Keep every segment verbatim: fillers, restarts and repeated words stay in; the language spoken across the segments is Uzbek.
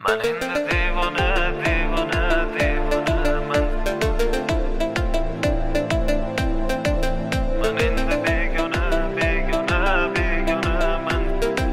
من endi devona, devona, devonaman. Men endi begona, begona, begonaman.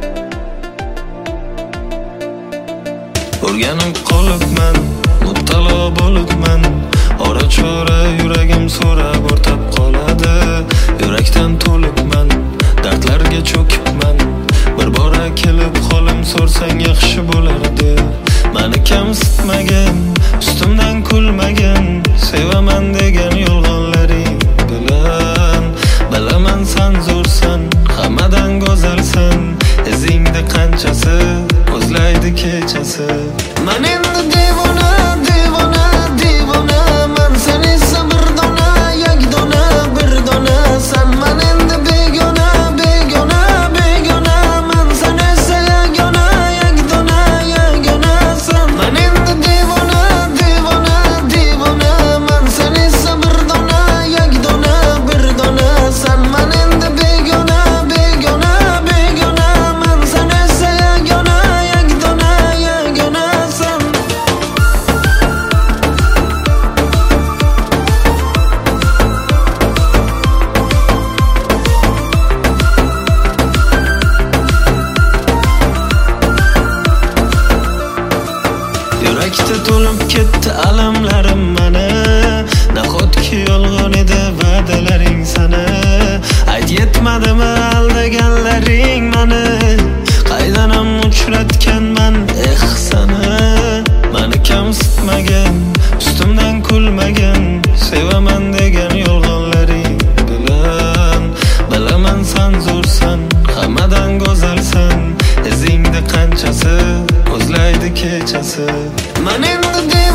O'rganib qolibman, muttalo bo'libman. Ora chora yuragim so'rab o'rtab qoladi. Yurakdan to'libman, dardlarga cho'kibman. Bir bora kelib holim so'rsang yaxshi bo'lardi. Mani kamsitmagan, ustimdan kulmagan, sevaman degan yolg'onlaring bilan. Bilaman san zo'rsan, hammadan go'zalsan. Izingda qanchasi o'zlaydi kechasi. Men endi devona, devona, devonaman. Sen esa bir dona, yagdona, bir dona san. Men endi begona, begona, begonaman. Sen esa yagona, yagdona, yagona san. Men endi devona, devona, devonaman. Sen esa bir dona, yagdona, bir dona san. Men endi begona, begona, begonaman. Sen esa yagona, yagdona, yagona san. Yurakda to'lib ketdi alamlarim mana. Nahotki yolg'on edi va'dalaring sana. Ayt yetmadimi aldaganlaring mani. Qaydanam uchratganman eh sana. Mani kamsitmagan, ustimdan kulmagan, sevaman degan yolg'onlaring bilan. Bilaman san zo'rsan, hammadan go'zalsan. Izingda qanchasi o'zlaydi kechasi. Men endi